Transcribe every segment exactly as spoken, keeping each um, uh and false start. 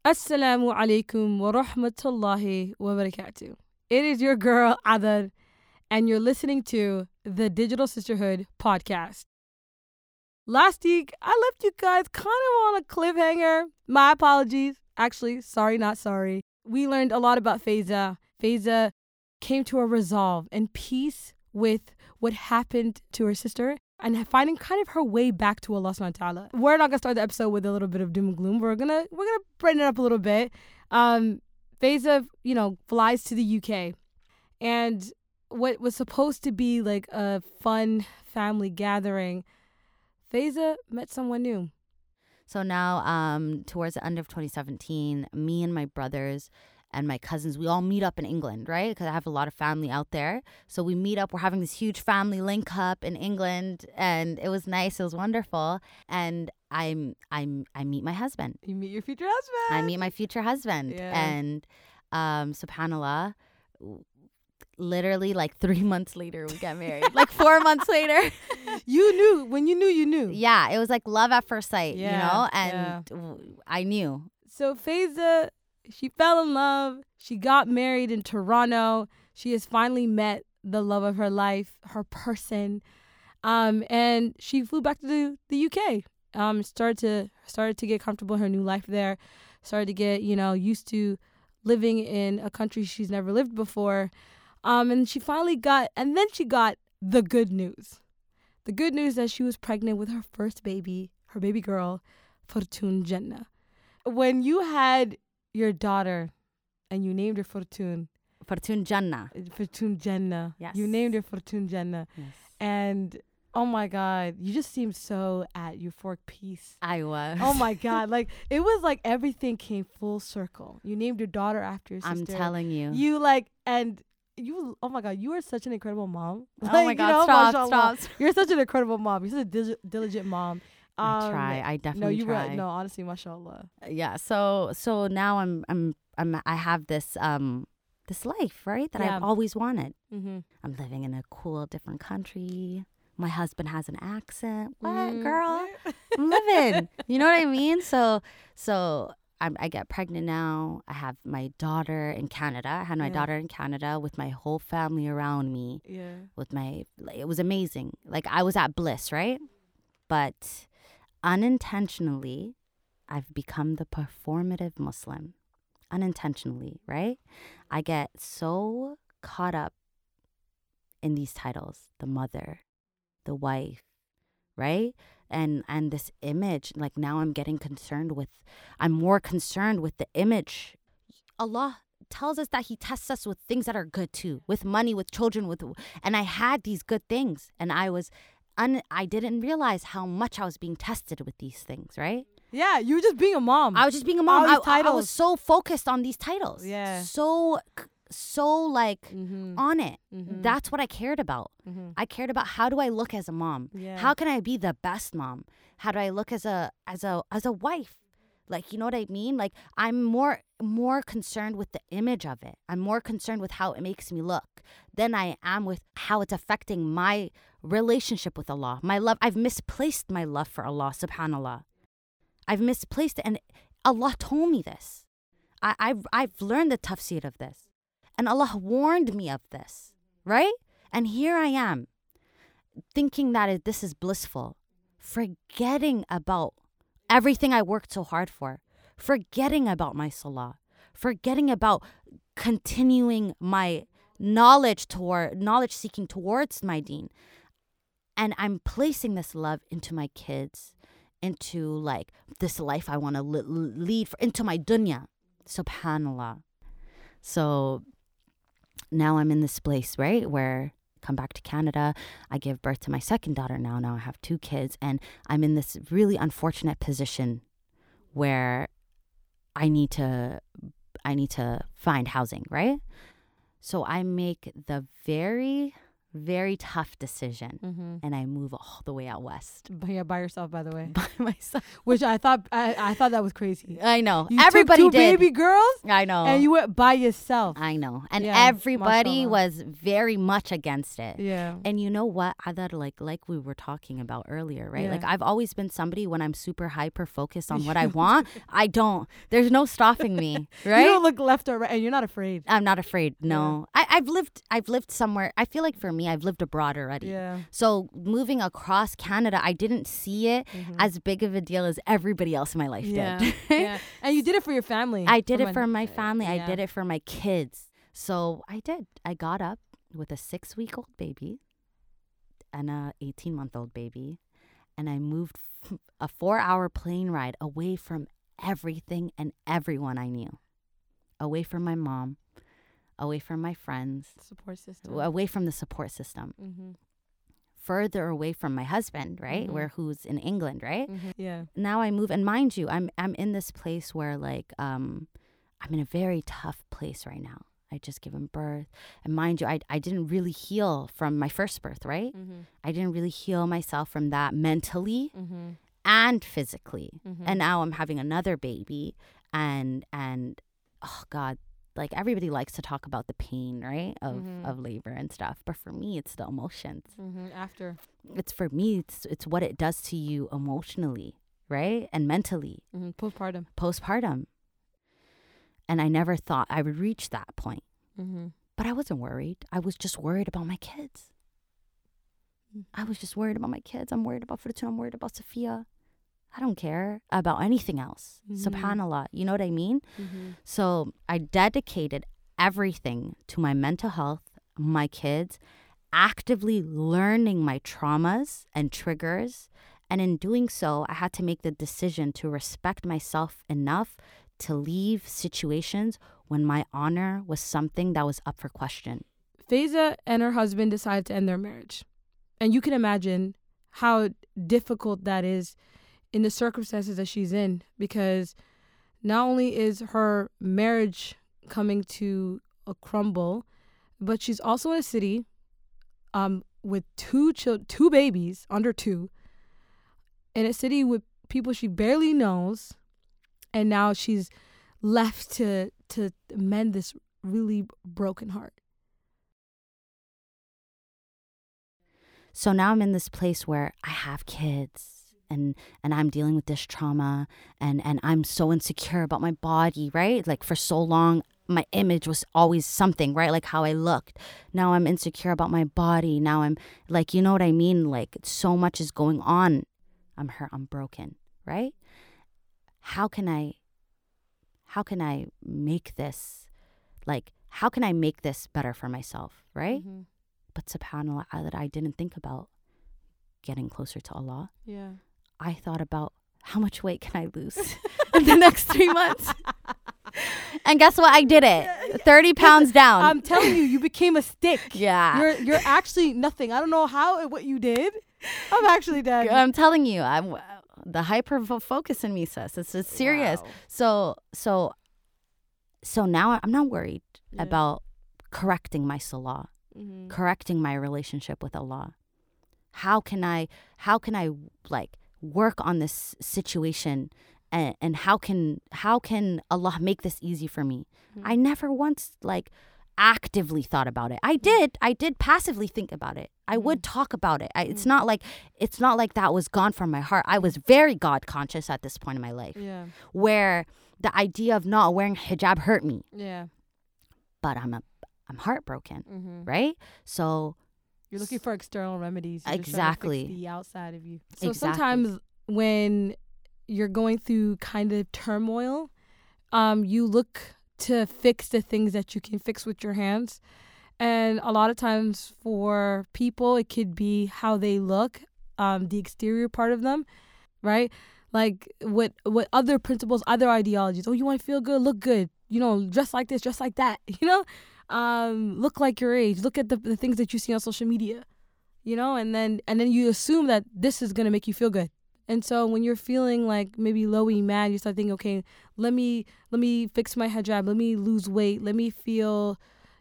Assalamu alaikum wa rahmatullahi wa barakatuh. It is your girl Adar, and you're listening to the Digital Sisterhood podcast. Last week, I left you guys kind of on a cliffhanger. My apologies. Actually, sorry, not sorry. We learned a lot about Faiza. Faiza came to a resolve and peace with what happened to her sister and finding kind of her way back to Allah subhanahu wa ta'ala. We're not gonna start the episode with a little bit of doom and gloom. We're gonna we're gonna brighten it up a little bit. Um Faiza, you know, flies to the U K, and what was supposed to be like a fun family gathering, Faiza met someone new. So now, um, towards the end of twenty seventeen, me and my brothers and my cousins, we all meet up in England, right? Because I have a lot of family out there. So we meet up. We're having this huge family link up in England, and it was nice. It was wonderful. And I'm, I'm, I meet my husband. You meet your future husband. I meet my future husband, Yeah. and um, subhanallah, literally like three months later we get married. Like four months later. You knew. When you knew, you knew. Yeah, it was like love at first sight, Yeah, you know? And yeah. w- I knew. So Faiza, she fell in love. She got married in Toronto. She has finally met the love of her life, her person. Um, and she flew back to the, the U K. Um, started to started to get comfortable in her new life there. Started to get, you know, used to living in a country she's never lived before. Um, and she finally got, and then she got the good news. The good news that she was pregnant with her first baby, her baby girl, Fortune Jannah. When you had your daughter and you named her Fortune, Fortune Jannah. Fortune Jannah. Yes. You named her Fortune Jannah. Yes. And oh my God, you just seemed so at euphoric peace. I was. Oh my God. Like it was like everything came full circle. You named your daughter after your I'm sister. telling you. You like, and you, oh my God, you are such an incredible mom. Oh Like, my you God, know, stop, mashallah. stop. You're such an incredible mom. You're such a dil- diligent mom. I Um, try. I No, definitely you try. were, no, honestly, mashallah. Yeah. So so now I'm I'm I'm I have this um this life, right? That Yeah. I've always wanted. Mm-hmm. I'm living in a cool different country. My husband has an accent. What, Mm. girl? I'm living. You know what I mean? So so I'm, I get pregnant now. I have my daughter in Canada. I had my Yeah. daughter in Canada with my whole family around me. Yeah. With my, like, it was amazing. Like I was at bliss, right? But unintentionally, I've become the performative Muslim. Unintentionally, right? I get so caught up in these titles, the mother, the wife, right? And and this image, like now I'm getting concerned with, I'm more concerned with the image. Allah tells us that he tests us with things that are good too, with money, with children, with, and I had these good things, and I was, un, I didn't realize how much I was being tested with these things, right? Yeah, you were just being a mom. I was just being a mom. All I, these I, I titles. was so focused on these titles. Yeah. So, so like Mm-hmm. on it. Mhm. That's what I cared about. Mm-hmm. I cared about how do I look as a mom? Yeah. How can I be the best mom? How do I look as a as a as a wife? Like, you know what I mean? Like I'm more more concerned with the image of it. I'm more concerned with how it makes me look than I am with how it's affecting my relationship with Allah. My love, I've misplaced my love for Allah, subhanallah. I've misplaced it, and Allah told me this. I, I've I've learned the tafsir of this. And Allah warned me of this, right? And here I am, thinking that it- this is blissful, forgetting about everything I worked so hard for, forgetting about my salah, forgetting about continuing my knowledge toward knowledge seeking towards my deen. And I'm placing this love into my kids, into like this life I want to li- lead for, into my dunya. Subhanallah. So now I'm in this place, right, where I come back to Canada. I give birth to my second daughter now. Now I have two kids, and I'm in this really unfortunate position where I need to, I need to find housing, right? So I make the very very tough decision. Mm-hmm. And I move all the way out west. But yeah, by yourself, by the way. By myself. Which I thought I, I thought that was crazy. I know. You Everybody took two did. baby girls I know. and you went by yourself. I know. And Yeah, everybody mashallah. was very much against it. Yeah. And you know what? I thought like like we were talking about earlier, right? Yeah. Like I've always been somebody when I'm super hyper focused on what I want, I don't. There's no stopping me, right? You don't look left or right and you're not afraid. I'm not afraid. No. I, I've lived I've lived somewhere. I feel like for me, I've lived abroad already. Yeah. So moving across Canada, I didn't see it Mhm. as big of a deal as everybody else in my life Yeah. did. Yeah. And you did it for your family. I did For it for my family. I yeah. did it for my kids. So I did. I got up with a six-week-old baby and a eighteen-month-old baby, and I moved f- a four-hour plane ride away from everything and everyone I knew, away from my mom, away from my friends, Support system. away from the support system, Mm-hmm. further away from my husband, right? Mhm. Where who's in England, right? Mm-hmm. Yeah. Now I move, and mind you, I'm I'm in this place where like um I'm in a very tough place right now. I just given birth, and mind you, I I didn't really heal from my first birth, right? Mm-hmm. I didn't really heal myself from that mentally Mm-hmm. and physically, Mm-hmm. and now I'm having another baby, and and oh God, like everybody likes to talk about the pain, right, of Mhm. of labor and stuff, but for me, it's the emotions. Mm-hmm. After. It's for me, it's it's what it does to you emotionally, right, and mentally. Mm-hmm. Postpartum. Postpartum. And I never thought I would reach that point. Mm-hmm. But I wasn't worried. I was just worried about my kids. I was just worried about my kids. I'm worried about Fortuna. I'm worried about Sophia. I don't care about anything else. Mhm. SubhanAllah. You know what I mean? Mm-hmm. So I dedicated everything to my mental health, my kids, actively learning my traumas and triggers. And in doing so, I had to make the decision to respect myself enough to leave situations when my honor was something that was up for question. Faiza and her husband decided to end their marriage. And you can imagine how difficult that is in the circumstances that she's in, because not only is her marriage coming to a crumble, but she's also in a city um, with two chil- two babies, under two, in a city with people she barely knows, and now she's left to to mend this really broken heart. So now I'm in this place where I have kids and and I'm dealing with this trauma and, and I'm so insecure about my body, right? Like for so long, my image was always something, right? Like how I looked. Now I'm insecure about my body. Now I'm like, you know what I mean? Like so much is going on. I'm hurt. I'm broken, right? How can I, how can I make this, like, how can I make this better for myself, right? Mm-hmm. But subhanAllah, I- that I didn't think about getting closer to Allah. Yeah. I thought about how much weight can I lose in the next three months? And guess what? I did it. thirty pounds down. I'm telling you, you became a stick. yeah. You're you're actually nothing. I don't know how and what you did. I'm actually dead. I'm telling you, I'm the hyper fo- focus in me, sis. It's, it's serious. Wow. So, so, so now I'm not worried Yeah. about correcting my salah, Mhm. correcting my relationship with Allah. How can I, how can I like work on this situation, and, and how can, how can Allah make this easy for me? Mhm. I never once like actively thought about it. I did, I did passively think about it. I would talk about it. I, it's not like, it's not like that was gone from my heart. I was very God conscious at this point in my life, Yeah. where the idea of not wearing hijab hurt me, Yeah. but I'm a, I'm heartbroken, Mm-hmm. right? So You're looking for external remedies. You're just trying to fix Exactly. the outside of you. So Exactly. sometimes when you're going through kind of turmoil, um, you look to fix the things that you can fix with your hands. And a lot of times for people, it could be how they look, um, the exterior part of them, right? Like what what other principles, other ideologies. Oh, you want to feel good, look good. You know, dress like this, dress like that. You know, um, look like your age. Look at the the things that you see on social media. You know, and then and then you assume that this is gonna make you feel good. And so when you're feeling like maybe lowy mad, you start thinking, okay, let me let me fix my hijab, let me lose weight, let me feel,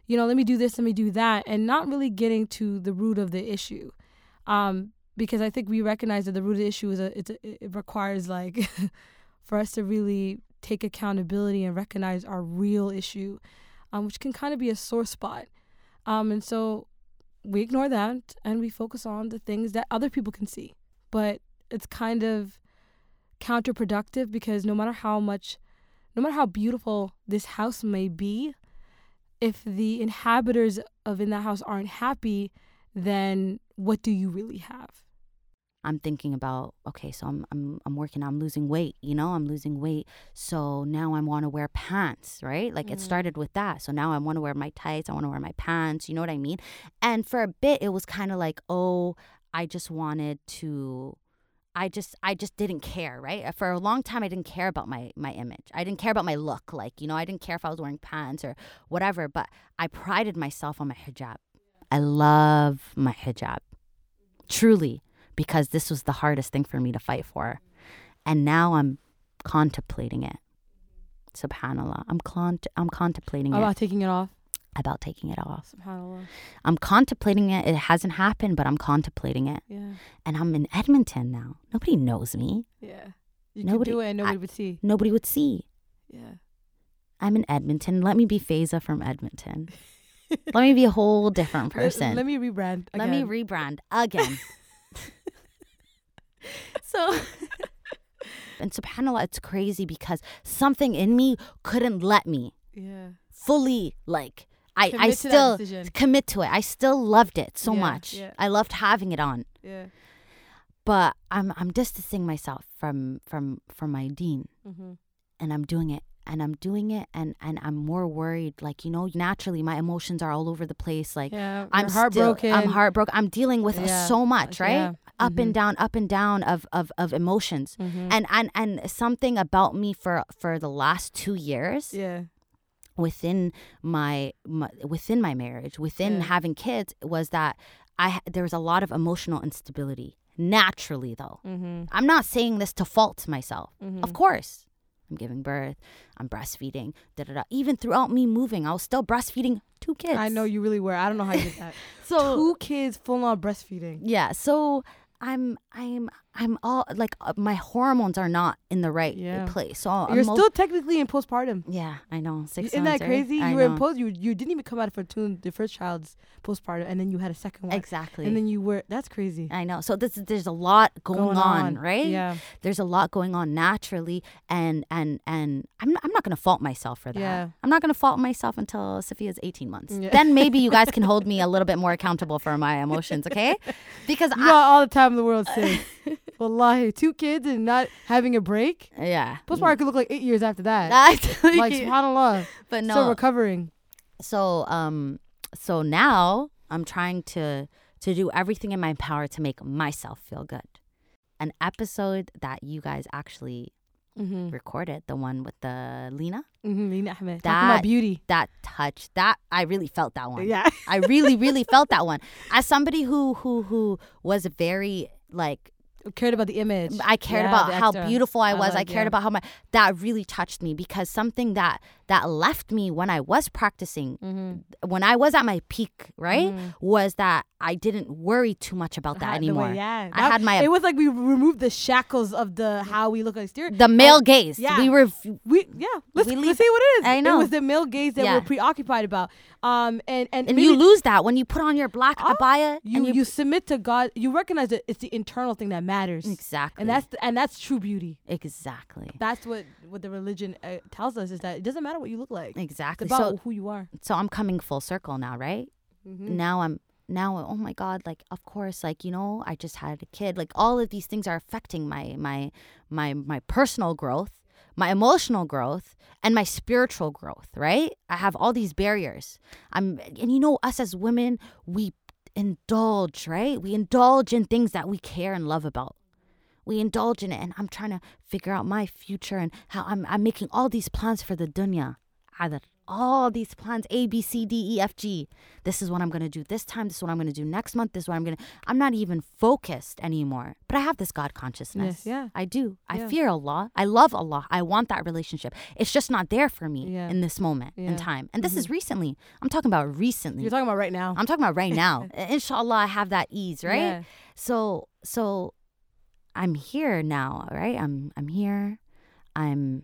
you know, let me do this, let me do that, and not really getting to the root of the issue. Um, because I think we recognize that the root of the issue is a, it's a, it requires like for us to really take accountability and recognize our real issue, um, which can kind of be a sore spot. Um, and so we ignore that and we focus on the things that other people can see. But it's kind of counterproductive because no matter how much, no matter how beautiful this house may be, if the inhabitants of in that house aren't happy, then what do you really have? I'm thinking about, okay, so I'm I'm I'm working, I'm losing weight, you know, I'm losing weight. So now I want to wear pants, right? Like mm. it started with that. So now I want to wear my tights, I want to wear my pants, you know what I mean? And for a bit it was kind of like, oh, I just wanted to I just I just didn't care, right? For a long time I didn't care about my my image. I didn't care about my look, like, you know, I didn't care if I was wearing pants or whatever, but I prided myself on my hijab. I love my hijab. Truly. Because this was the hardest thing for me to fight for. And now I'm contemplating it. SubhanAllah. I'm con- I'm contemplating about it. About taking it off? About taking it off. SubhanAllah. I'm contemplating it. It hasn't happened, but I'm contemplating it. Yeah. And I'm in Edmonton now. Nobody knows me. Yeah. You nobody, could do it and nobody I, would see. Nobody would see. Yeah. I'm in Edmonton. Let me be Faiza from Edmonton. Let me be a whole different person. Let, let me rebrand again. Let me rebrand again. So, and subhanAllah, it's crazy because something in me couldn't let me yeah. fully, like, I, commit I to still that decision. commit to it. I still loved it so yeah, much. Yeah. I loved having it on. Yeah. But I'm I'm distancing myself from from from my deen, mm-hmm. and I'm doing it. And I'm doing it, and, and I'm more worried. Like, you know, naturally, my emotions are all over the place. Like, yeah, I'm heartbroken. Still, I'm heartbroken. I'm dealing with yeah. so much, right? Yeah. Up mm-hmm. and down, up and down of of, of emotions. Mm-hmm. And, and and something about me for, for the last two years, yeah, within my, my within my marriage, within yeah. having kids, was that I there was a lot of emotional instability. Naturally, though, mm-hmm. I'm not saying this to fault myself. Mm-hmm. Of course. I'm giving birth, I'm breastfeeding, da da da. Even throughout me moving, I was still breastfeeding two kids. I know you really were. I don't know how you did that. So two kids full on breastfeeding. Yeah. So I'm I'm I'm all like uh, my hormones are not in the right yeah. place. So you're I'm still mo- technically in postpartum. Yeah, I know. Six. Isn't months, that crazy? Right? You I were know. in post. You you didn't even come out for two, the first child's postpartum, and then you had a second one. Exactly. And then you were. That's crazy. I know. So this there's a lot going, going on, on, right? Yeah. There's a lot going on naturally, and and and I'm not, I'm not gonna fault myself for that. Yeah. I'm not gonna fault myself until Sophia's eighteen months. Yeah. Then maybe you guys can hold me a little bit more accountable for my emotions, okay? Because you I, got all the time in the world, sis. Wallahi, two kids and not having a break. Yeah. Postpartum could look like eight years after that. Like subhanAllah. But no. Still recovering. So um so now I'm trying to to do everything in my power to make myself feel good. An episode that you guys actually mm-hmm. recorded, the one with the Lena. Mm-hmm, Lena Ahmed. That, Talking about beauty. That touch. That I really felt that one. Yeah. I really, really felt that one. As somebody who who who was very like cared about the image. I cared yeah, about how extra. beautiful I was. I, like, cared yeah. about how my that really touched me because something that that left me when I was practicing, mm-hmm. when I was at my peak, right, mm-hmm. was that I didn't worry too much about that had anymore. Way, yeah, I that, had my. It was like we removed the shackles of the how we look on exterior. The male and, gaze. Yeah, we were. We yeah. Let's, we let's say what it is. I know. It was the male gaze that yeah. we're preoccupied about. Um and and, and really, you lose that when you put on your black oh, abaya. You, and you you submit to God. You recognize that it's the internal thing that matters. Exactly. And that's the, and that's true beauty. Exactly. That's what what the religion uh, tells us is that it doesn't matter what you look like. Exactly. It's about so, who you are. So I'm coming full circle now, right? Mm-hmm. Now I'm now oh my God, like of course, like, you know, I just had a kid. Like all of these things are affecting my my my my personal growth, my emotional growth, and my spiritual growth, right? I have all these barriers. I'm and you know, us as women, we indulge, right? We indulge in things that we care and love about. We indulge in it, and I'm trying to figure out my future and how I'm I'm making all these plans for the dunya. Adar, all these plans, A, B, C, D, E, F, G. This is what I'm going to do this time. This is what I'm going to do next month. This is what I'm going to, I'm not even focused anymore. But I have this God consciousness. Yes, yeah. I do. I Yeah. fear Allah. I love Allah. I want that relationship. It's just not there for me Yeah. in this moment Yeah. in time. And this Mhm. is recently. I'm talking about recently. You're talking about right now. I'm talking about right now. Inshallah, I have that ease, right? Yeah. So, so I'm here now, right? I'm, I'm here. I'm,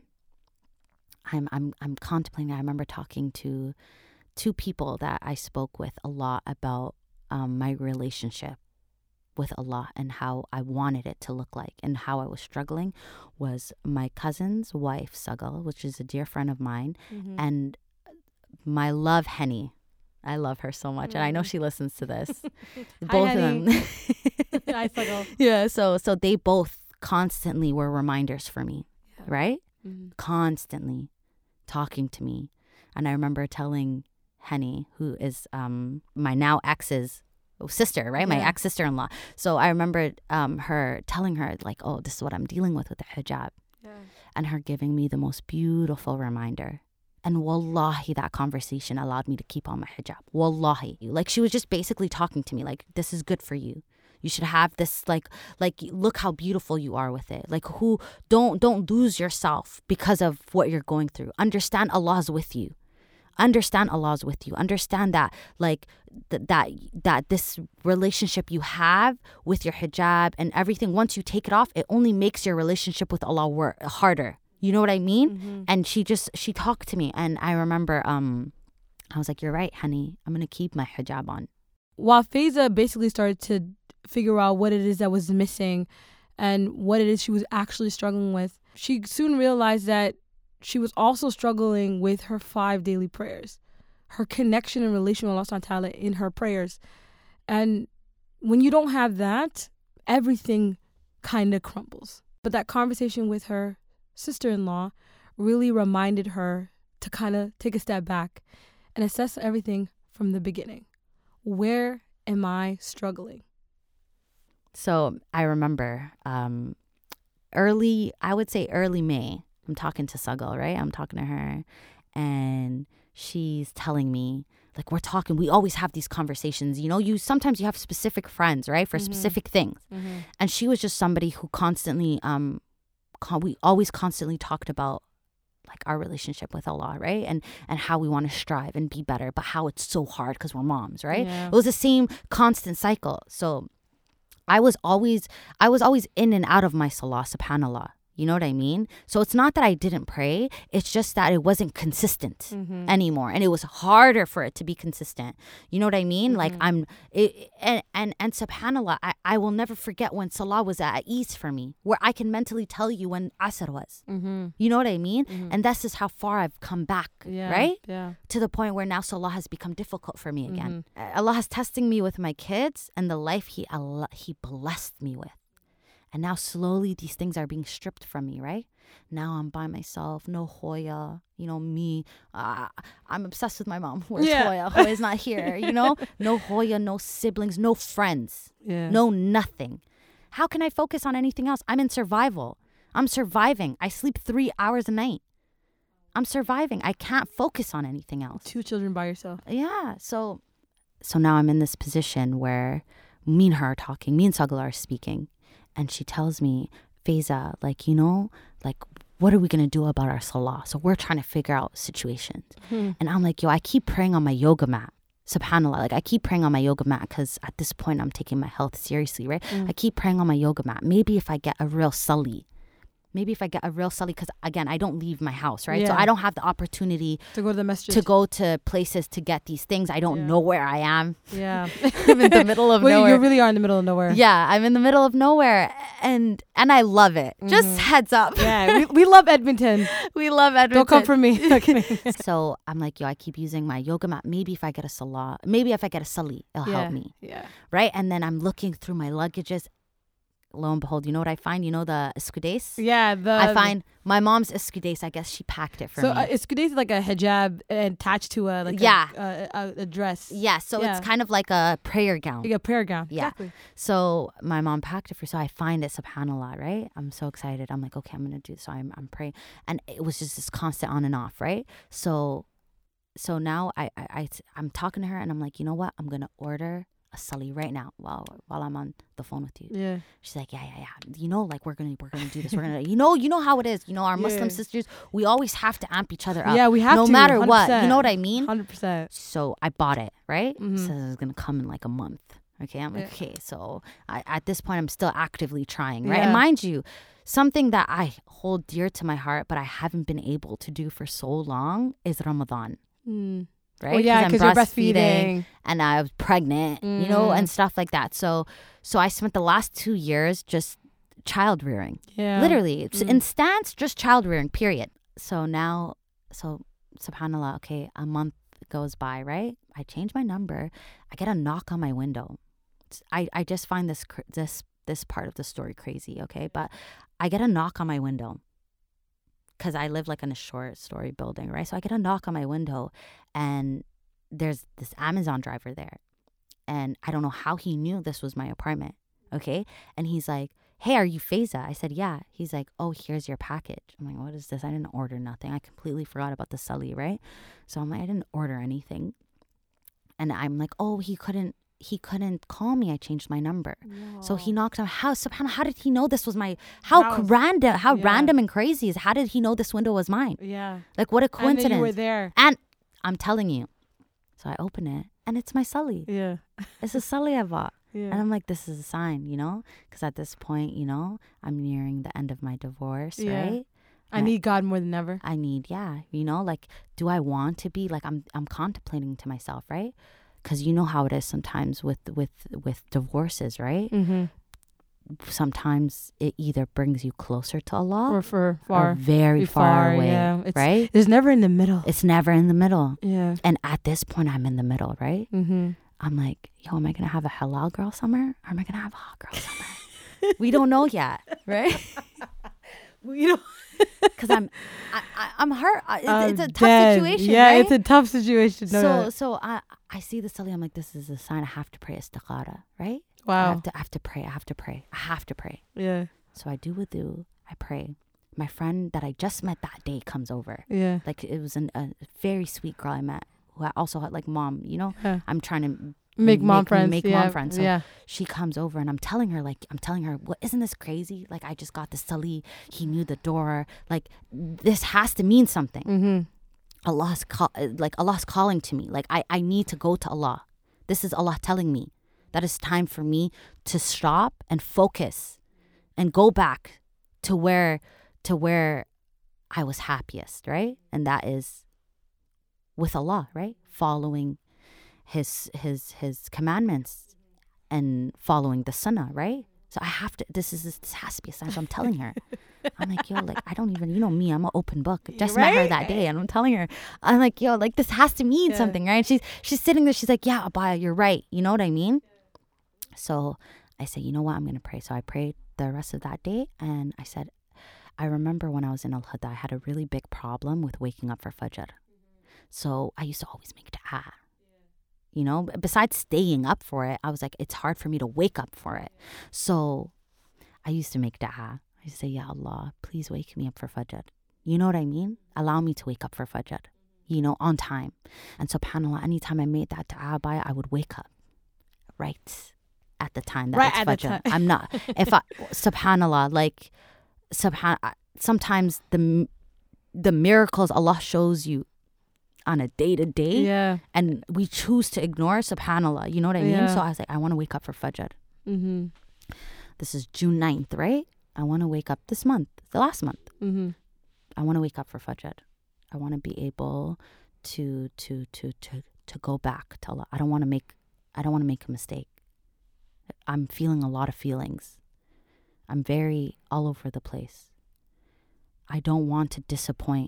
I'm, I'm, I'm contemplating. I remember talking to two people that I spoke with a lot about um, my relationship with Allah and how I wanted it to look like and how I was struggling. Was my cousin's wife, Sagal, which is a dear friend of mine, Mhm. and my love, Henny. I love her so much, and I know Mm. she listens to this. Hi, Both of Henny. them. I struggle. Yeah, so so they both constantly were reminders for me, Yeah. right? Mhm. Constantly talking to me. And I remember telling Henny, who is um my now ex's sister, right? My Yeah. ex-sister-in-law. So I remember um her telling her, like, oh, this is what I'm dealing with with the hijab. Yeah. And her giving me the most beautiful reminder. And wallahi, that conversation allowed me to keep on my hijab. Wallahi. Like, she was just basically talking to me like, this is good for you. You should have this, like, like, look how beautiful you are with it. Like, who, don't, don't lose yourself because of what you're going through. Understand Allah's with you. Understand Allah's with you. Understand that, like, th- that, that this relationship you have with your hijab and everything, once you take it off, it only makes your relationship with Allah work harder. You know what I mean? Mhm. And she just, she talked to me. And I remember, um, I was like, you're right, honey. I'm going to keep my hijab on. While Faiza basically started to figure out what it is that was missing and what it is she was actually struggling with, she soon realized that she was also struggling with her five daily prayers, her connection and relation with Allah subhanahu wa ta'ala in her prayers. And when you don't have that, everything kind of crumbles. But that conversation with her sister-in-law really reminded her to kind of take a step back and assess everything from the beginning. Where am I struggling? So I remember um, early, I would say early May, I'm talking to Sagal, right? I'm talking to her and she's telling me, like, we're talking, we always have these conversations. You know, you sometimes you have specific friends, right? For Mhm. specific things. Mm-hmm. And she was just somebody who constantly, um, con- we always constantly talked about like our relationship with Allah, right? And and how we want to strive and be better, but how it's so hard because we're moms, right? Yeah. It was the same constant cycle. So I was always, I was always in and out of my salah, subhanallah. You know what I mean? So it's not that I didn't pray. It's just that it wasn't consistent Mm-hmm. anymore. And it was harder for it to be consistent. You know what I mean? Like Mhm. I'm, it, and, and, and subhanAllah, I, I will never forget when Salah was at ease for me, where I can mentally tell you when Asr was. Mm-hmm. You know what I mean? Mhm. And this is how far I've come back, Yeah. right? Yeah. To the point where now Salah has become difficult for me again. Mm-hmm. Uh, Allah is testing me with my kids and the life he, Allah, he blessed me with. And now slowly these things are being stripped from me, right? Now I'm by myself, no Hoya, you know, me. Uh, I'm obsessed with my mom. Where's Yeah. Hoya? Hoya's not here, you know? No Hoya, no siblings, no friends, Yeah. no nothing. How can I focus on anything else? I'm in survival. I'm surviving. I sleep three hours a night. I'm surviving. I can't focus on anything else. Two children by yourself. Yeah. So, so now I'm in this position where me and her are talking. Me and Sagal are speaking. And she tells me, Faiza, like, you know, like, what are we going to do about our salah? So we're trying to figure out situations. Hmm. And I'm like, yo, I keep praying on my yoga mat. SubhanAllah, like I keep praying on my yoga mat because at this point I'm taking my health seriously, right? Mm. I keep praying on my yoga mat. Maybe if I get a real sully, maybe if I get a real sully, because again, I don't leave my house, right? So Yeah. I don't have the opportunity To go to the masjid. to go to places to get these things. I don't Yeah. know where I am. Yeah. I'm in the middle of well, nowhere. you really are in the middle of nowhere. Yeah, I'm in the middle of nowhere, and and I love it. Just Mhm. heads up. Yeah. We, we love Edmonton. we love Edmonton. Don't come for me. Okay. So I'm like, yo, I keep using my yoga mat. Maybe if I get a salah, maybe if I get a sali, it'll Yeah. help me, Yeah. right? And then I'm looking through my luggages. Lo and behold, you know what I find? You know the escudés? Yeah. The I find my mom's escudés. I guess she packed it for so me. uh, it's it's like a hijab attached to a like Yeah. a, a, a, a dress. yeah, so yeah. it's kind of like a prayer gown. Like a prayer gown. Yeah. Exactly. So my mom packed it for, so I find it, subhanAllah, right? I'm so excited. I'm like, okay, I'm going to do this. So I'm, I'm praying. And it was just this constant on and off, right? So so now I, I, I, I'm talking to her and I'm like, you know what? I'm going to order a sully right now while while I'm on the phone with you. Yeah. She's like, yeah, yeah, yeah. You know, like we're gonna we're gonna do this. We're gonna, you know, you know how it is. You know, our Yeah. Muslim sisters, we always have to amp each other up. Yeah, we have no to. No matter one hundred what. percent. You know what I mean? Hundred percent. So I bought it, right? Mhm. So it's gonna come in like a month. Okay, I'm like, Yeah. okay. So I, at this point, I'm still actively trying, right? Yeah. And mind you, something that I hold dear to my heart, but I haven't been able to do for so long is Ramadan. Mm. Right? Well, yeah, I'm because you're breastfeeding. and I was pregnant, you know, Mm. and stuff like that. So, so I spent the last two years just child rearing, Yeah. literally. It's Mm. in stance, just child rearing, period. So now, so subhanallah, okay, a month goes by, right? I change my number. I get a knock on my window. It's- I, I just find this cr- this this part of the story crazy, okay? But I get a knock on my window because I live like in a short story building, right? So I get a knock on my window and there's this Amazon driver there. And I don't know how he knew this was my apartment, okay? And he's like, hey, are you Faiza? I said, yeah. He's like, oh, here's your package. I'm like, what is this? I didn't order nothing. I completely forgot about the sully, right? So I'm like, I didn't order anything. And I'm like, oh, he couldn't, he couldn't call me. I changed my number. No. So he knocked on how, subhanAllah, how did he know this was my, how House. random, how Yeah. random and crazy is, how did he know this window was mine? Yeah. Like, what a And then coincidence. you were there. And I'm telling you. So I open it and it's my sully. Yeah. It's a sully I bought. Yeah. And I'm like, this is a sign, you know? Because at this point, you know, I'm nearing the end of my divorce, Yeah. right? I need God more than ever. I need, yeah, you know, like, do I want to be, like, I'm I'm contemplating to myself, right? Because you know how it is sometimes with, with, with divorces, right? Mm-hmm. Sometimes it either brings you closer to Allah Or for or far. very Be far, far, away, yeah. It's- right? It's never in the middle. It's never in the middle. Yeah. And at this point, I'm in the middle, right? Mm-hmm. I'm like, yo, am I going to have a halal girl summer or am I going to have a hot girl summer? We don't know yet, right? You know, Because I'm, I, I, I'm hurt. I- It's, I'm it's a tough dead. situation, Yeah, right? it's a tough situation. No, so, no. so I, I see the sully. I'm like, this is a sign. I have to pray istikhara, right? I Wow. have to, I have to pray. I have to pray. I have to pray. Yeah. So I do wudu. I pray. My friend that I just met that day comes over. Yeah. Like, it was an, a very sweet girl I met who I also had, like, mom, you know? Yeah. I'm trying to Make mom make- friends. make yeah. mom friends. So yeah. she comes over and I'm telling her, like, I'm telling her, what, isn't this crazy? Like, I just got the sully. He knew the door. Like, this has to mean something. Mm-hmm. Allah's call, like, Allah's calling to me. Like, I, I need to go to Allah. This is Allah telling me that it's time for me to stop and focus and go back to where, to where I was happiest, right? And that is with Allah, right? Following his his his commandments and following the sunnah, right? So I have to, this is this has to be a sign. So I'm telling her, I'm like, yo, like, I don't even, you know me, I'm an open book. Just met her Right? that day and I'm telling her, I'm like, yo, like, this has to mean Yeah. something, right? And she's she's sitting there, she's like, yeah, Abaya, you're right. You know what I mean? So I said, you know what, I'm gonna pray. So I prayed the rest of that day and I said, I remember when I was in Al Huda, I had a really big problem with waking up for Fajr. So I used to always make dua. You know, B- besides staying up for it, I was like, it's hard for me to wake up for it. So I used to make dua. I used to say, Ya Allah, please wake me up for Fajr. You know what I mean? Allow me to wake up for Fajr, you know, on time. And subhanAllah, anytime I made that dua, by I would wake up right at the time that Right it's at the Fajr. time. I'm not, if I, subhanAllah, like, subhan, sometimes the m- the miracles Allah shows you on a day to day, Yeah. and we choose to ignore, subhanAllah. You know what I mean? Yeah. So I was like, I want to wake up for Fajr. Mm-hmm. This is June ninth, right? I want to wake up this month, the last month. Mm-hmm. I want to wake up for Fajr. I want to be able to to to to to go back to Allah. I don't want to make I don't want to make a mistake. I'm feeling a lot of feelings. I'm very all over the place. I don't want to disappoint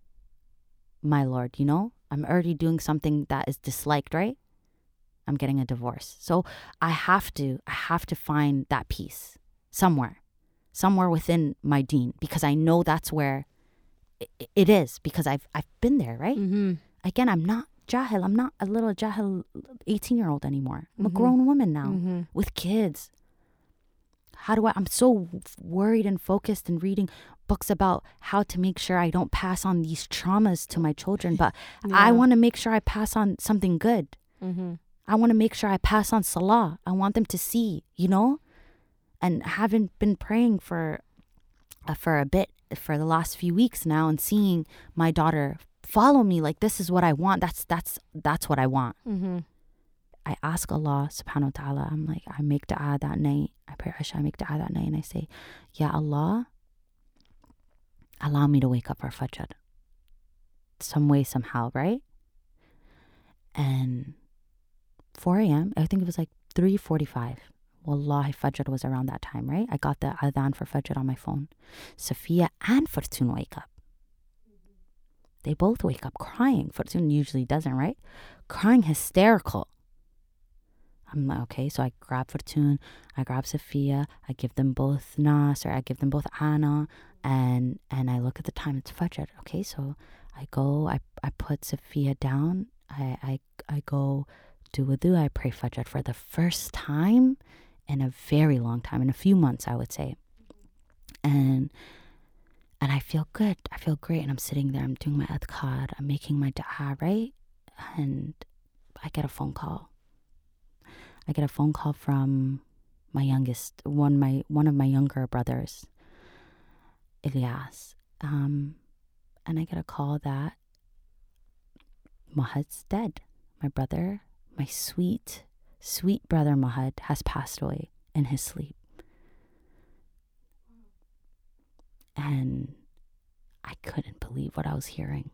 my Lord, you know? I'm already doing something that is disliked, right? I'm getting a divorce. So I have to, I have to find that peace somewhere, somewhere within my deen, because I know that's where it, it is, because I've, I've been there, right? Mm-hmm. Again, I'm not jahil. I'm not a little jahil eighteen year old anymore. I'm Mhm. a grown woman now Mm-hmm. with kids. How do I, I'm so worried and focused and reading books about how to make sure I don't pass on these traumas to my children. But Yeah. I want to make sure I pass on something good. Mm-hmm. I want to make sure I pass on salah. I want them to see, you know? And haven't been praying for uh, for a bit for the last few weeks now, and seeing my daughter follow me, like, this is what I want. That's that's that's what I want. Mm-hmm. I ask Allah subhanahu wa ta'ala, I'm like, I make dua that night. I pray Isha, I make dua that night, and I say, Ya Allah, allow me to wake up for Fajr. Some way, somehow, right? And four a.m., I think it was like three forty-five. Wallahi, Fajr was around that time, right? I got the adhan for Fajr on my phone. Safiya and Fortune wake up. They both wake up crying. Fortune usually doesn't, right? Crying hysterical. I'm like, okay, so I grab Fortune, I grab Safiya, I give them both Nas, or I give them both Ana, and and I look at the time, it's Fajr. Okay, so I go, I, I put Safiya down, I, I, I go do wudu, I pray Fajr for the first time in a very long time, in a few months, I would say. And and I feel good, I feel great, and I'm sitting there, I'm doing my adhkar, I'm making my dua, right? And I get a phone call. I get a phone call from my youngest, one my one of my younger brothers, Ilyas. Um, and I get a call that Mahad's dead. My brother, my sweet, sweet brother Mahad has passed away in his sleep. And I couldn't believe what I was hearing.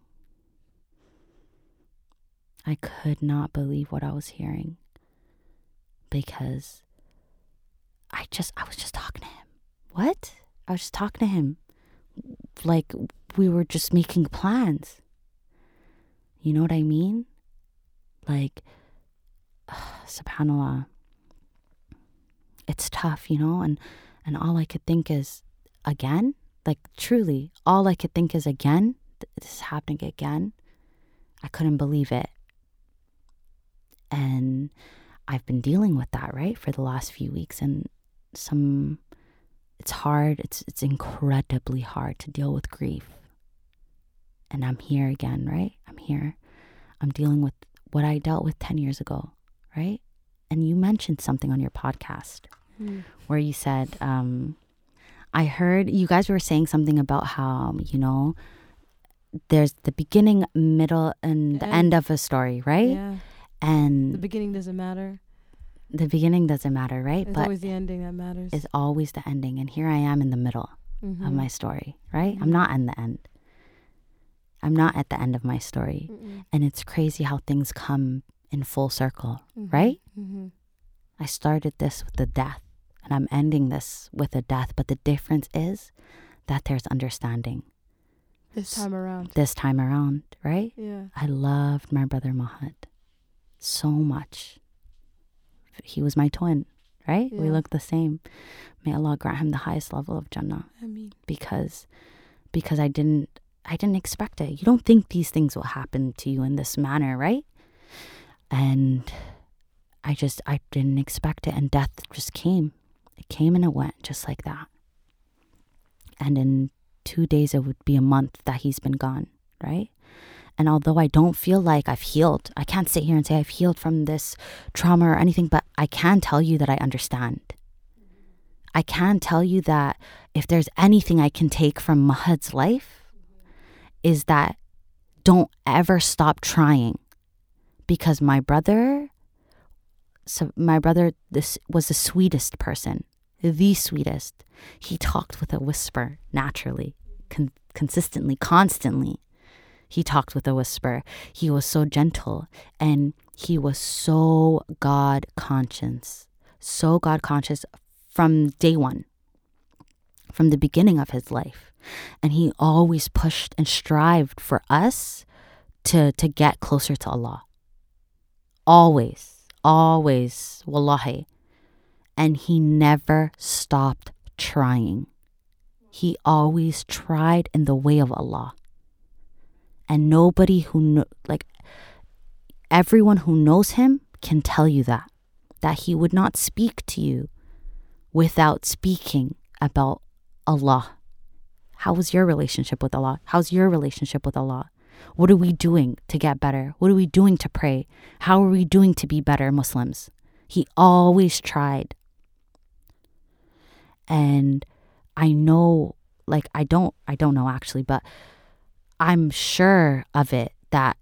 I could not believe what I was hearing. Because I just, I was just talking to him. What? I was just talking to him. Like we were just making plans. You know what I mean? Like, uh, subhanAllah. It's tough, you know? And, and all I could think is, again? Like, truly, all I could think is, again? This is happening again? I couldn't believe it. And I've been dealing with that, right, for the last few weeks, and some, it's hard, it's it's incredibly hard to deal with grief. And I'm here again, right? I'm here. I'm dealing with what I dealt with ten years ago, right? And you mentioned something on your podcast mm. where you said, um, I heard you guys were saying something about how, you know, there's the beginning, middle, and the end, end of a story, right? Yeah. And the beginning doesn't matter. The beginning doesn't matter, right? It's but always the ending that matters. It's always the ending. And here I am in the middle mm-hmm. of my story, right? Mm-hmm. I'm not in the end. I'm not at the end of my story. Mm-mm. And it's crazy how things come in full circle, mm-hmm. right? Mm-hmm. I started this with the death, and I'm ending this with a death. But the difference is that there's understanding. This time around. This time around, right? Yeah. I loved my brother Mahad so much. He was my twin, right? Yeah. We look the same. May Allah grant him the highest level of Jannah. I mean, because because I didn't I didn't expect it. You don't think these things will happen to you in this manner, right? And I just I didn't expect it, and death just came. It came and it went just like that. And in two days it would be a month that he's been gone, right? And although I don't feel like I've healed, I can't sit here and say I've healed from this trauma or anything, but I can tell you that I understand. I can tell you that if there's anything I can take from Mahad's life, is that don't ever stop trying. Because my brother, so my brother this was the sweetest person, the sweetest. He talked with a whisper, naturally, con- consistently, constantly. He talked with a whisper. He was so gentle, and he was so God conscious, so God conscious from day one, from the beginning of his life. And he always pushed and strived for us to, to get closer to Allah. Always, always, wallahi. And he never stopped trying. He always tried in the way of Allah. And nobody who, know, like, everyone who knows him can tell you that. That he would not speak to you without speaking about Allah. How was your relationship with Allah? How's your relationship with Allah? What are we doing to get better? What are we doing to pray? How are we doing to be better Muslims? He always tried. And I know, like, I don't, I don't know actually, but I'm sure of it that,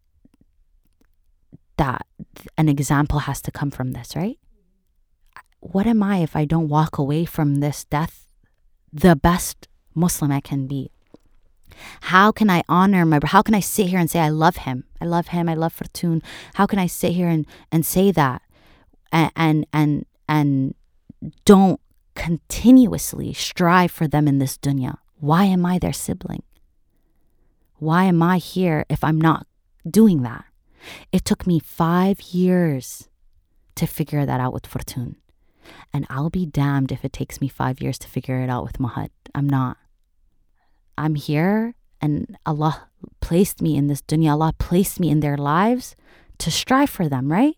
that an example has to come from this, right? What am I if I don't walk away from this death the best Muslim I can be? How can I honor my, how can I sit here and say, I love him. I love him. I love Fortune. How can I sit here and, and say that and, and, and, and don't continuously strive for them in this dunya? Why am I their sibling? Why am I here if I'm not doing that? It took me five years to figure that out with Fortune. And I'll be damned if it takes me five years to figure it out with Mahad. I'm not. I'm here and Allah placed me in this dunya. Allah placed me in their lives to strive for them, right?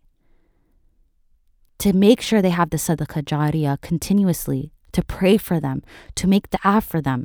To make sure they have the sadaqah jariyah continuously, to pray for them, to make dua for them.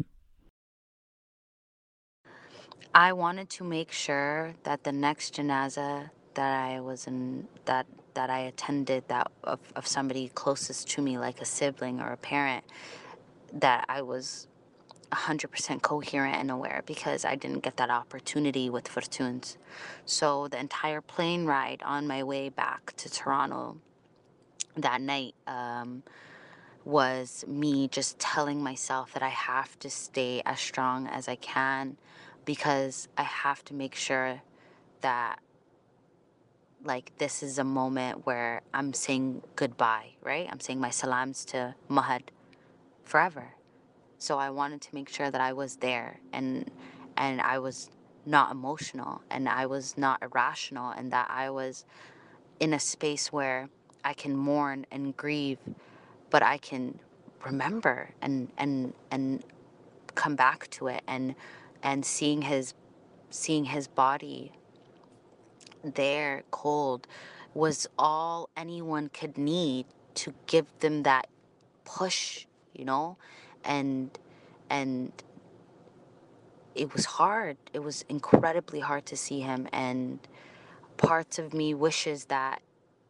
I wanted to make sure that the next janazah that I was in, that that I attended, that of, of somebody closest to me, like a sibling or a parent, that I was one hundred percent coherent and aware, because I didn't get that opportunity with Fortunes. So the entire plane ride on my way back to Toronto that night um, was me just telling myself that I have to stay as strong as I can, because I have to make sure that, like, this is a moment where I'm saying goodbye, right? I'm saying my salams to Mahad forever. So I wanted to make sure that I was there, and and I was not emotional, and I was not irrational, and that I was in a space where I can mourn and grieve, but I can remember and and and come back to it, and and seeing his seeing his body there cold was all anyone could need to give them that push, you know. And and it was hard. It was incredibly hard to see him, and parts of me wishes that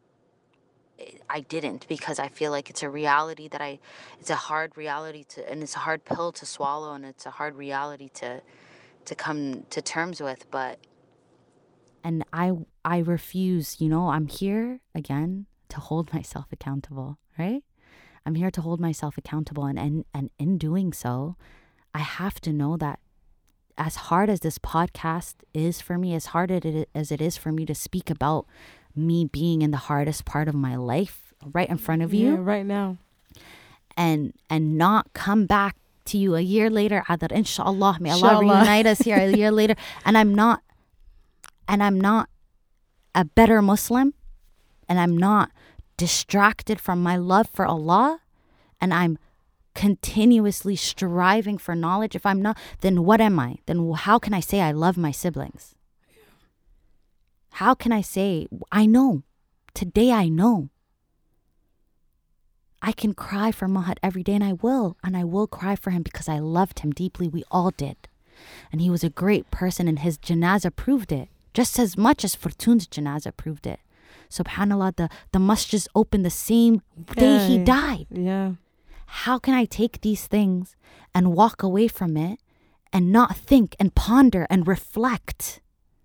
I didn't, because I feel like it's a reality that I it's a hard reality to, and it's a hard pill to swallow, and it's a hard reality to to come to terms with. But and I I refuse, you know, I'm here again to hold myself accountable, right? I'm here to hold myself accountable, and, and, and in doing so, I have to know that as hard as this podcast is for me, as hard as it is for me to speak about me being in the hardest part of my life right in front of you. Yeah, right now. And and not come back to you a year later, Adar, inshallah, may Allah reunite us here a year later. And I'm not, and I'm not a better Muslim, and I'm not distracted from my love for Allah, and I'm continuously striving for knowledge. If I'm not, then what am I? Then how can I say I love my siblings? How can I say, I know, today I know. I can cry for Mahad every day, and I will, and I will cry for him because I loved him deeply. We all did. And he was a great person, and his janazah proved it, just as much as Fortune's janazah proved it. SubhanAllah, the, the masjids opened the same day yeah, he died. Yeah. How can I take these things and walk away from it and not think and ponder and reflect?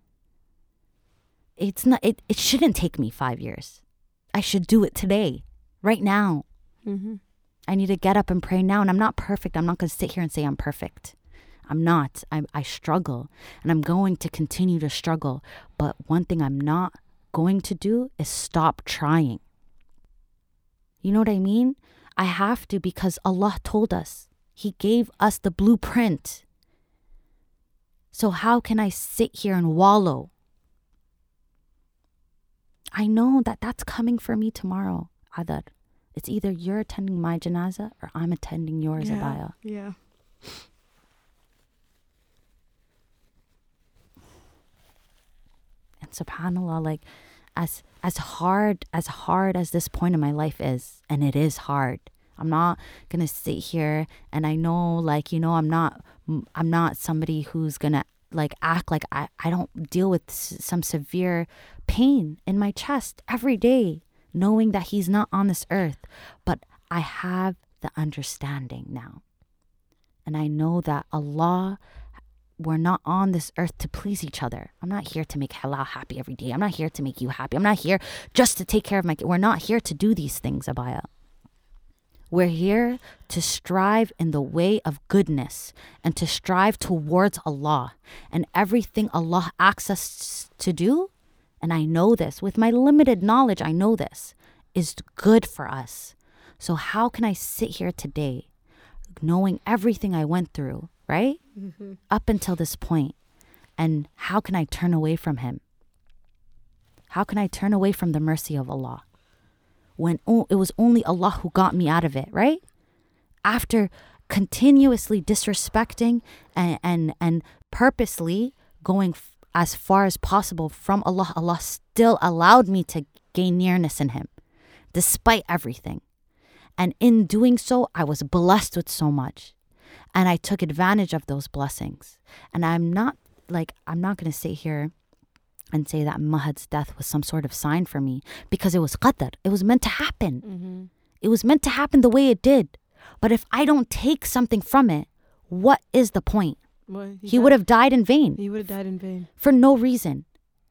It's not, it, it shouldn't take me five years. I should do it today, right now. Mm-hmm. I need to get up and pray now. And I'm not perfect. I'm not going to sit here and say I'm perfect. I'm not. I, I struggle, and I'm going to continue to struggle. But one thing I'm not going to do is stop trying. You know what I mean? I have to, because Allah told us. He gave us the blueprint. So how can I sit here and wallow? I know that that's coming for me tomorrow, Adar. It's either you're attending my janazah or I'm attending yours, yeah. Abaya. Yeah. And subhanAllah, like, as as hard as hard as this point in my life is, and it is hard, I'm not gonna sit here and I know, like, you know, I'm not, I'm not somebody who's gonna like act like I, I don't deal with s- some severe pain in my chest every day, knowing that he's not on this earth. But I have the understanding now. And I know that Allah, we're not on this earth to please each other. I'm not here to make Halal happy every day. I'm not here to make you happy. I'm not here just to take care of my kid. We're not here to do these things, Abaya. We're here to strive in the way of goodness and to strive towards Allah. And everything Allah asks us to do, and I know this, with my limited knowledge, I know this, is good for us. So how can I sit here today knowing everything I went through, right? Mm-hmm. Up until this point. And how can I turn away from him? How can I turn away from the mercy of Allah? When o- it was only Allah who got me out of it, right? After continuously disrespecting and, and, and purposely going f- as far as possible from Allah, Allah still allowed me to gain nearness in him, despite everything. And in doing so, I was blessed with so much. And I took advantage of those blessings. And I'm not like, I'm not going to sit here and say that Mahad's death was some sort of sign for me, because it was qadr. It was meant to happen. Mm-hmm. It was meant to happen the way it did. But if I don't take something from it, what is the point? Well, he he would have died in vain. He would have died in vain. For no reason.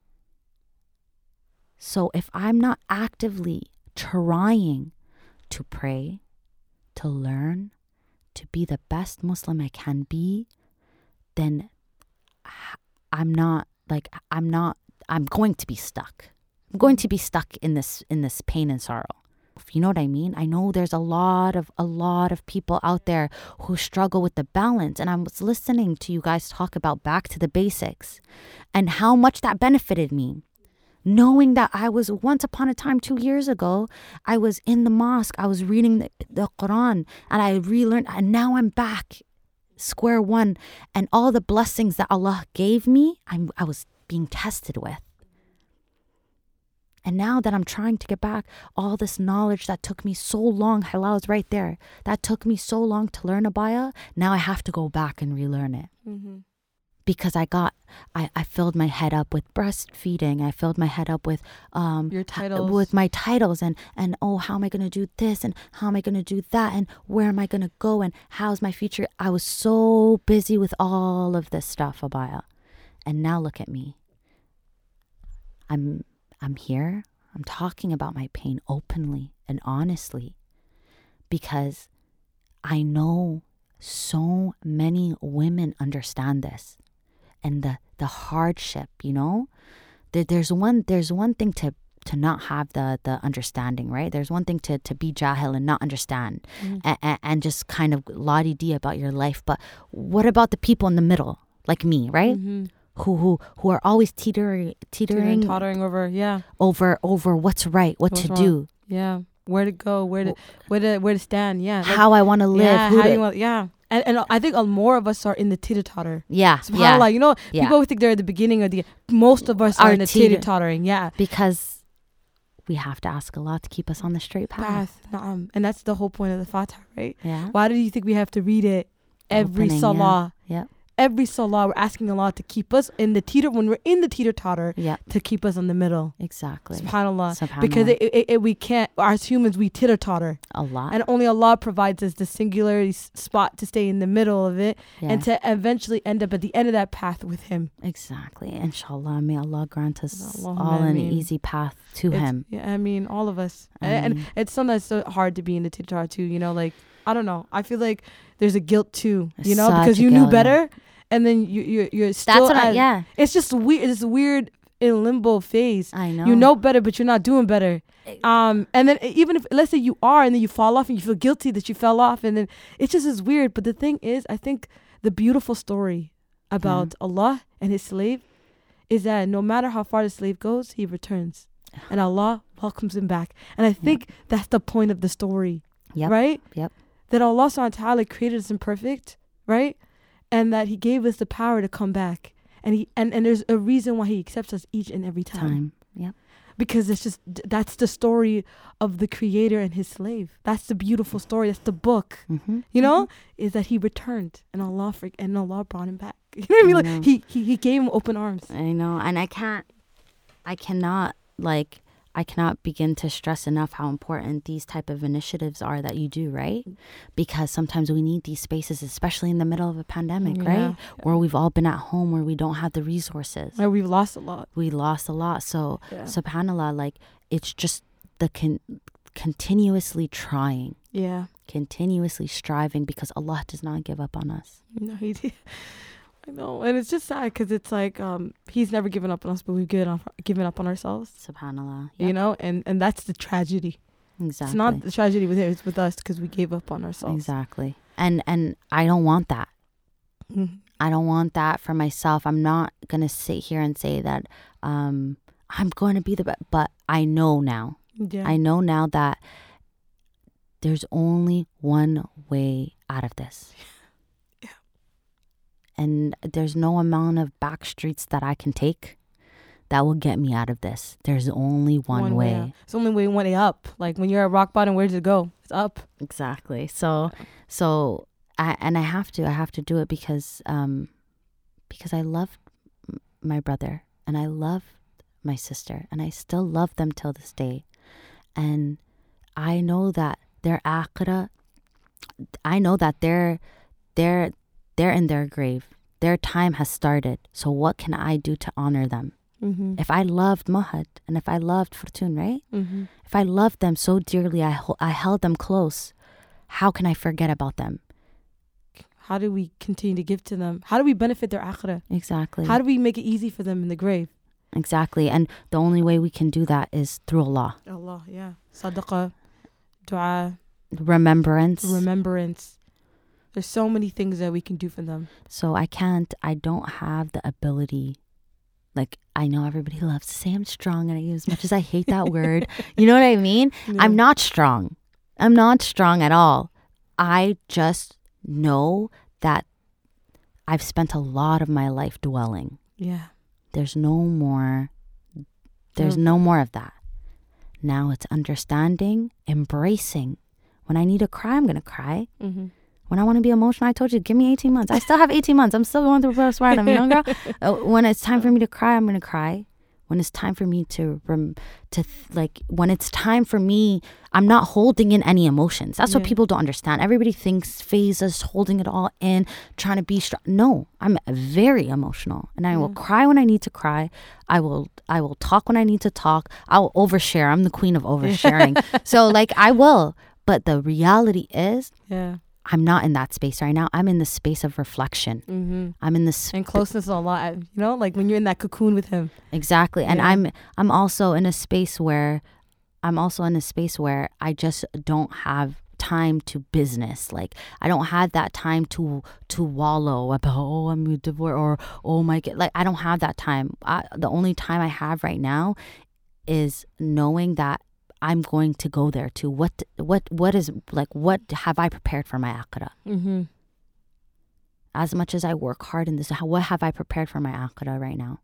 So if I'm not actively trying to pray, to learn, to be the best Muslim I can be, then I'm not like, I'm not, I'm going to be stuck. I'm going to be stuck in this, in this pain and sorrow. You know what I mean? I know there's a lot of, a lot of people out there who struggle with the balance. And I was listening to you guys talk about back to the basics and how much that benefited me. Knowing that I was once upon a time, two years ago, I was in the mosque, I was reading the, the Quran, and I relearned, and now I'm back, square one, and all the blessings that Allah gave me, I'm, I was being tested with. And now that I'm trying to get back, all this knowledge that took me so long, halal is right there, that took me so long to learn Abaya, now I have to go back and relearn it. Mm-hmm. Because I got, I, I filled my head up with breastfeeding. I filled my head up with um your titles, with my titles, and and oh, how am I gonna do this, and how am I gonna do that, and where am I gonna go, and how's my future? I was so busy with all of this stuff, Abaya, and now look at me. I'm I'm here. I'm talking about my pain openly and honestly, because I know so many women understand this. And the, the hardship, you know, there, there's one there's one thing to, to not have the, the understanding, right? There's one thing to, to be jahil and not understand, mm-hmm. and, and, and just kind of la-di-di about your life. But what about the people in the middle, like me, right? Mm-hmm. Who who who are always teetering, teetering, teetering tottering over, yeah, over over what's right, what what's to wrong. do, yeah, where to go, where to where to where to stand, yeah, like, how I want to live, yeah, who how to, you want, yeah. And, and I think more of us are in the teeter-totter. Yeah. SubhanAllah, yeah. you know, yeah. people think they're at the beginning of the, most of us are, are in the teeter- teeter-tottering, yeah. Because we have to ask Allah to keep us on the straight path. path. Um, and that's the whole point of the Fatiha, right? Yeah. Why do you think we have to read it every Opening, salah? Yeah. Yep. Every salah, we're asking Allah to keep us in the teeter, when we're in the teeter-totter, yep. to keep us in the middle. Exactly. SubhanAllah. SubhanAllah. Because it, it, it, we can't, as humans, we teeter-totter. Allah. And only Allah provides us the singular s- spot to stay in the middle of it, yeah. and to eventually end up at the end of that path with Him. Exactly. Inshallah, may Allah grant us Allah, all an ameen. easy path to it's, Him. Yeah, I mean, all of us. I and, mean, and it's sometimes so hard to be in the teeter-totter too, you know, like, I don't know. I feel like there's a guilt too, you know, because you knew better. Yeah. And then you you you're still That's what at, I, yeah. It's just weird. It's weird in limbo phase. I know. You know better, but you're not doing better. Um, and then even if, let's say you are, and then you fall off, and you feel guilty that you fell off, and then it's just as weird. But the thing is, I think the beautiful story about yeah. Allah and His slave is that no matter how far the slave goes, he returns, and Allah welcomes him back. And I think yep. that's the point of the story, yep. right? Yep. That Allah subhanahu wa ta'ala created us imperfect, right? And that He gave us the power to come back. And he and, and there's a reason why He accepts us each and every time. time. Yep. Because it's just, that's the story of the creator and his slave. That's the beautiful story. That's the book. Mm-hmm. You know, mm-hmm. is that he returned and Allah for, and Allah brought him back. You know what I mean? I Like he, he he gave him open arms. I know, and I can't, I cannot like, I cannot begin to stress enough how important these type of initiatives are that you do, right? Because sometimes we need these spaces, especially in the middle of a pandemic, Yeah. right? Yeah. Where we've all been at home, where we don't have the resources. Like we've lost a lot. We lost a lot. So, Yeah. subhanAllah, like, it's just the con- continuously trying, Yeah. continuously striving, because Allah does not give up on us. No, he did. I know, and it's just sad because it's like um, he's never given up on us, but we've given up, given up on ourselves. Subhanallah, You yep. know, and and that's the tragedy. Exactly. It's not the tragedy with him; it's with us because we gave up on ourselves. Exactly. And and I don't want that. Mm-hmm. I don't want that for myself. I'm not gonna sit here and say that um, I'm going to be the best, but I know now. Yeah. I know now that there's only one way out of this. And there's no amount of back streets that I can take that will get me out of this. There's only one, one way. way. It's only way one way up. Like when you're at rock bottom, where does it go? It's up. Exactly. So, so I and I have to. I have to do it because, um, because I love my brother and I love my sister and I still love them till this day, and I know that their akhirah. I know that they're, they're. They're in their grave. Their time has started. So what can I do to honor them? Mm-hmm. If I loved Mahad and if I loved Fortune, right? Mm-hmm. If I loved them so dearly, I, ho- I held them close. How can I forget about them? How do we continue to give to them? How do we benefit their akhirah? Exactly. How do we make it easy for them in the grave? Exactly. And the only way we can do that is through Allah. Allah, yeah. Sadaqah, dua, Remembrance. remembrance. There's so many things that we can do for them. So I can't, I don't have the ability. Like, I know everybody loves to say I'm strong, and I, as much as I hate that word, you know what I mean? Yeah. I'm not strong. I'm not strong at all. I just know that I've spent a lot of my life dwelling. Yeah. There's no more, there's no more of that. Now it's understanding, embracing. When I need to cry, I'm going to cry. Mm-hmm. When I want to be emotional, I told you, give me eighteen months. I still have eighteen months. I'm still going through postpartum, you know, girl? Uh, when it's time for me to cry, I'm going to cry. When it's time for me to, rem- to th- like, when it's time for me, I'm not holding in any emotions. That's Yeah. what people don't understand. Everybody thinks phase is holding it all in, trying to be strong. No, I'm very emotional, and I will Yeah. cry when I need to cry. I will, I will talk when I need to talk. I will overshare. I'm the queen of oversharing. So, like, I will. But the reality is, Yeah. I'm not in that space right now. I'm in the space of reflection. Mm-hmm. I'm in this And closeness a lot, you know, like when you're in that cocoon with him. exactly. And Yeah. I'm I'm also in a space where I'm also in a space where I just don't have time to business. Like, I don't have that time to to wallow about, oh, I'm divorced, or oh my god. Like, I don't have that time. I, the only time I have right now is knowing that I'm going to go there too. What what what is like what have I prepared for my akhirah? Mm-hmm. As much as I work hard in this, how, what have I prepared for my akhirah right now?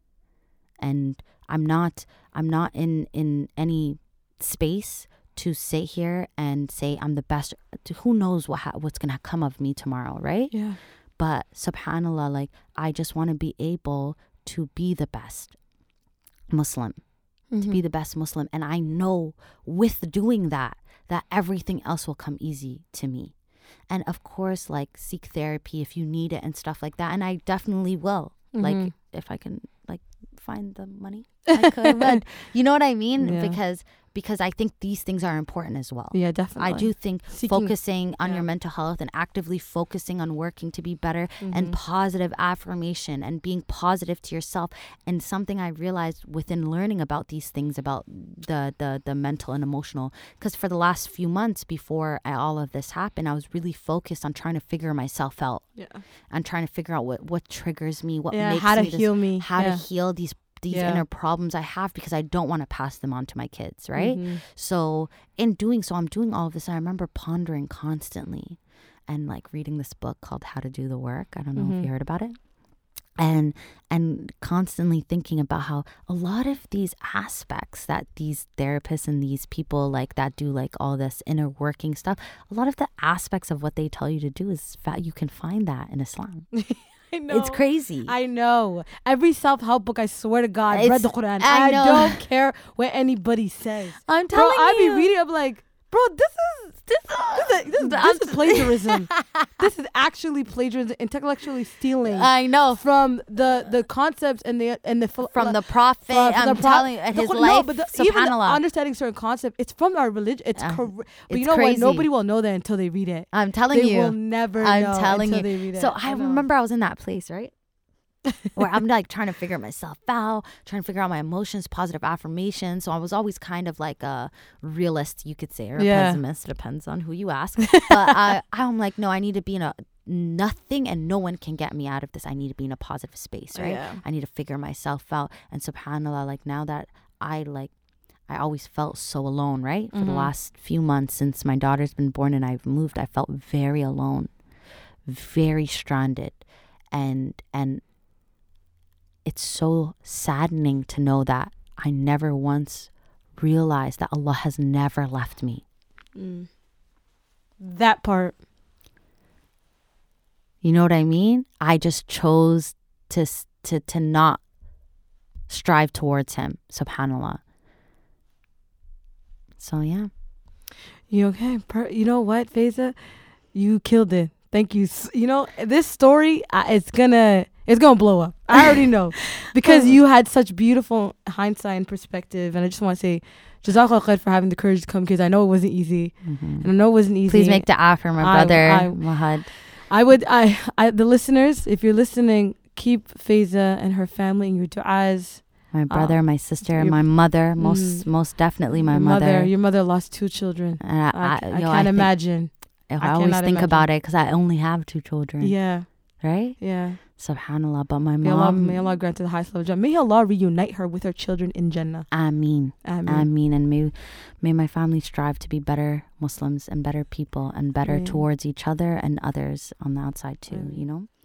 And I'm not I'm not in in any space to sit here and say I'm the best. Who knows what ha- what's gonna come of me tomorrow, right? Yeah. But subhanallah, like, I just want to be able to be the best Muslim. To be the best Muslim. And I know with doing that, that everything else will come easy to me. And of course, like, seek therapy if you need it and stuff like that. And I definitely will. Mm-hmm. Like, if I can, like, find the money, I could. But you know what I mean? Yeah. Because because I think these things are important as well. Yeah, definitely. I do think Seeking- focusing on yeah. your mental health and actively focusing on working to be better Mhm. and positive affirmation and being positive to yourself. And something I realized within learning about these things, about the the, the mental and emotional, because for the last few months before all of this happened, I was really focused on trying to figure myself out. Yeah. And trying to figure out what, what triggers me, what Yeah, makes how to me this, heal me. how yeah. to heal these these Yeah. inner problems I have, because I don't want to pass them on to my kids, right? Mhm. So in doing so, I'm doing all of this. I remember pondering constantly and like reading this book called How to Do the Work. I don't know Mhm. if you heard about it. and and constantly thinking about how a lot of these aspects that these therapists and these people like that do like all this inner working stuff, a lot of the aspects of what they tell you to do is that you can find that in Islam. I know. It's crazy. I know. Every self-help book, I swear to God, It's- read the Quran. I I, know. don't care what anybody says. I'm Bro, telling I you. be reading, I'm like, bro, this is this is this is, this is, this is plagiarism. This is actually plagiarism, intellectually stealing I know. from the the concepts and the and the phil- From the prophet, uh, from I'm the pro- telling you, the his Qur- life, no, but the, even the subhanAllah. understanding certain concepts, it's from our religion. It's Uh, correct, but it's you know crazy. what? Nobody will know that until they read it. I'm telling They you. will never I'm know telling until you. they read it. So I know. remember I was in that place, right? Where I'm like trying to figure myself out, trying to figure out my emotions, positive affirmations. So I was always kind of like a realist, you could say, or a Yeah. pessimist. Depends on who you ask. But I, I'm like, no, I need to be in a nothing and no one can get me out of this. I need to be in a positive space, right? Yeah. I need to figure myself out. And subhanAllah, like now that I like, I always felt so alone, right? For the Mhm. last few months since my daughter's been born and I've moved, I felt very alone, very stranded. And, and, it's so saddening to know that I never once realized that Allah has never left me. Mm. That part. You know what I mean? I just chose to to to not strive towards Him, subhanAllah. So yeah. You okay? Per- you know what, Faiza? You killed it. Thank you. S- You know, this story, uh, it's gonna it's gonna blow up. I already know. Because you had such beautiful hindsight and perspective. And I just want to say, Jazakallah khair for having the courage to come, because I know it wasn't easy. Mm-hmm. And I know it wasn't easy. Please make dua for my I- brother, I- Mahad. I would, I, I, the listeners, if you're listening, keep Faiza and her family in your du'as. My brother, my sister, your- my mother, most Mm. most definitely my Your mother. Your mother lost two children. And I, I, I, I yo, I can't think- imagine. I, I always cannot think imagine. about it because I only have two children. Yeah, Right? yeah. Subhanallah. But my May Allah, mom. may Allah grant her the highest level of Jannah. May Allah reunite her with her children in Jannah. Ameen. Ameen. Ameen. And may, may my family strive to be better Muslims and better people and better Ameen. towards each other and others on the outside too, Ameen. you know?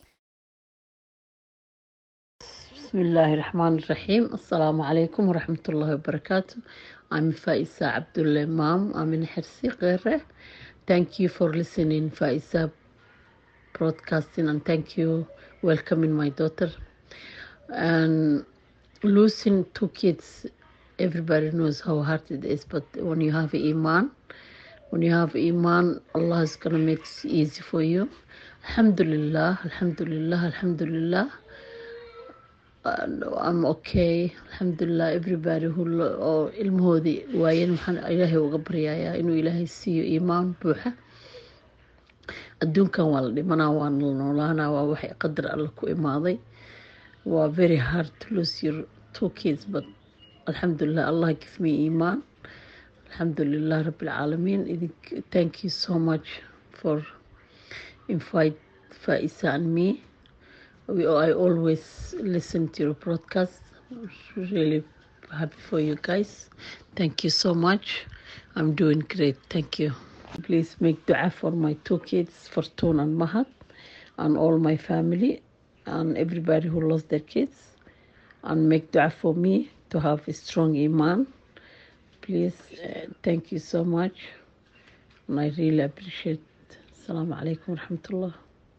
Bismillahir Rahmanir Rahim. Assalamu alaikum wa rahmatullahi wa barakatuh. I'm Faisa Abdullah Imam. I'm in Hirsi Ghere. Thank you for listening, Faisa broadcasting, and thank you welcoming my daughter. And losing two kids, everybody knows how hard it is, but when you have Iman, when you have Iman, Allah is going to make it easy for you. Alhamdulillah, Alhamdulillah, Alhamdulillah. Uh, no, I'm okay. Alhamdulillah, everybody who oo ilmahoodii waayeen waxaan ilaahay uga baryayaa inuu ilaahay siiyo iimaan buuxa. Adduunkan waa la dhimanaa, waa la noolaanaa, waa waxay qadar alla ku imaaday. Waa very hard to lose your two kids, but alhamdulillah, Allah give me iman. Alhamdulillah Rabbil Alameen. Thank you so much for invite Faisa and me. We, I always listen to your broadcast. Really happy for you guys. Thank you so much. I'm doing great. Thank you. Please make dua for my two kids, Fortune and Mahad, and all my family, and everybody who lost their kids. And make dua for me to have a strong iman. Please, uh, thank you so much. And I really appreciate it. Assalamu alaikum wa rahmatullah.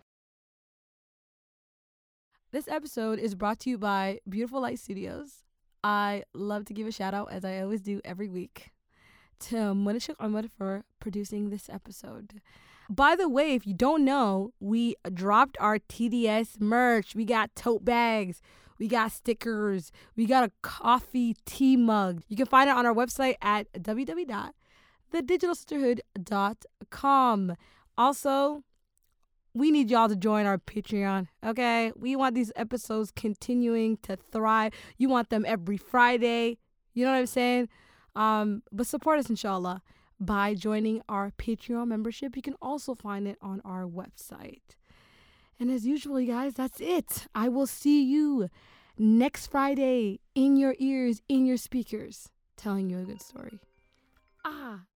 This episode is brought to you by Beautiful Light Studios. I love to give a shout out, as I always do every week, to Munishik Ahmed for producing this episode. By the way, if you don't know, we dropped our T D S merch. We got tote bags, we got stickers, we got a coffee tea mug. You can find it on our website at w w w dot the digital sisterhood dot com. Also, we need y'all to join our Patreon, okay? We want these episodes continuing to thrive. You want them every Friday. You know what I'm saying? Um, but support us, inshallah, by joining our Patreon membership. You can also find it on our website. And as usual, you guys, that's it. I will see you next Friday in your ears, in your speakers, telling you a good story. Ah.